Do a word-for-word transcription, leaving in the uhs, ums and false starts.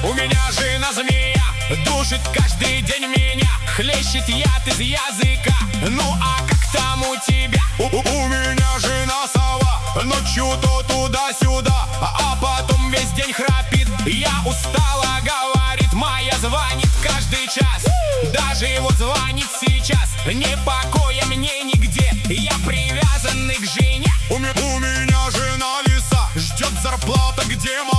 У меня жена змея, душит каждый день меня, хлещет яд из языка. Ну а как там у тебя? У, у меня жена сова, ночью то туда-сюда, а потом весь день храпит. Я устала, говорит моя, звонит каждый час. Даже вот звонит сейчас, не покоя мне нигде. Я привязанный к жене. У, у меня жена лиса, ждет зарплата, где моя?